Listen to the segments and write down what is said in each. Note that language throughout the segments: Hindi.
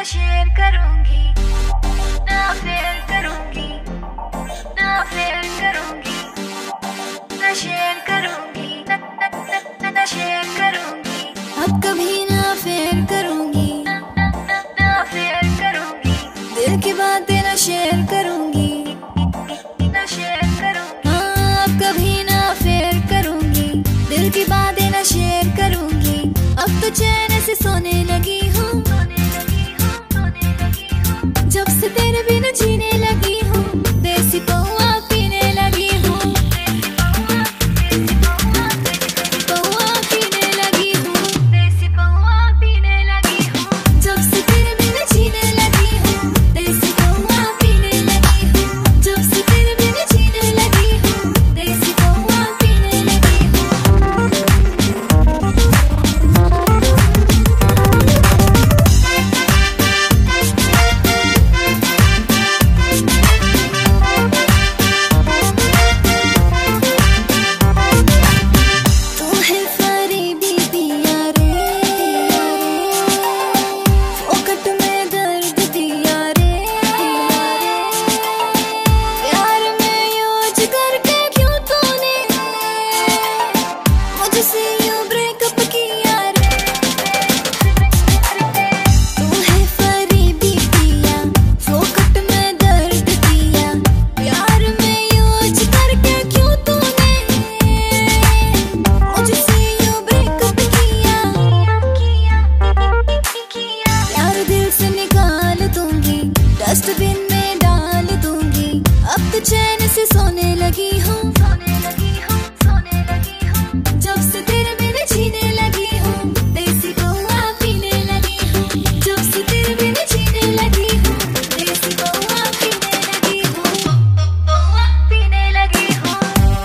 ना शेयर करूंगी, ना फेयर करूंगी, ना फेयर करूंगी, ना शेयर करूंगी, ना शेयर करूंगी। अब कभी ना फेयर करूंगी, ना फेयर करूंगी। दिल की बातें ना शेयर करूंगी, ना शेयर करूंगी। हाँ, अब कभी ना फेयर करूंगी, दिल की बातें ना शेयर करूंगी। अब तो चैन से सोने लगी हूँ, जब से तेरे बिना जीने लगी हूँ। देसी पौआ पीने लगी हूँ, पौआ पीने लगी हूँ, देसी पौआ पीने लगी हूँ। जब से तेरे बिना जीने लगी हूँ, देसी पौआ पीने लगी हूँ। जब से तेरे बिना जीने लगी हूँ, देसी पौआ पीने लगी हूँ। डस्टबिन में डाल दूंगी, अब तो चैन से सोने लगी हूँ, सोने लगी हूँ, सोने लगी हूँ। जब से तेरे बिना जीने लगी हूँ, देसी पौआ पीने लगी हूँ। जब से तेरे बिना जीने लगी हूँ, देसी पौआ पीने लगी हूँ, पौआ पीने लगी हूँ।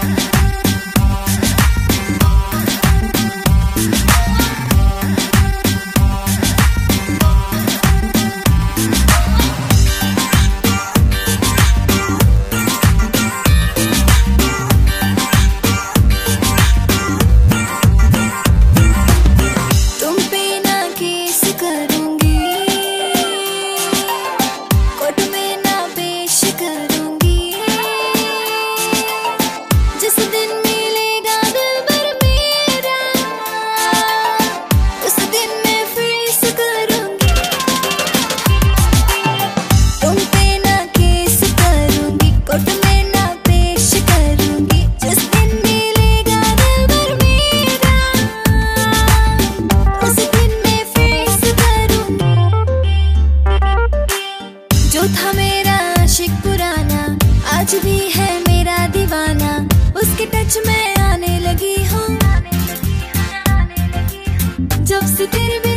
जो था मेरा आशिक पुराना, आज भी है मेरा दीवाना। उसके टच में आने लगी हूँ, जब से तेरे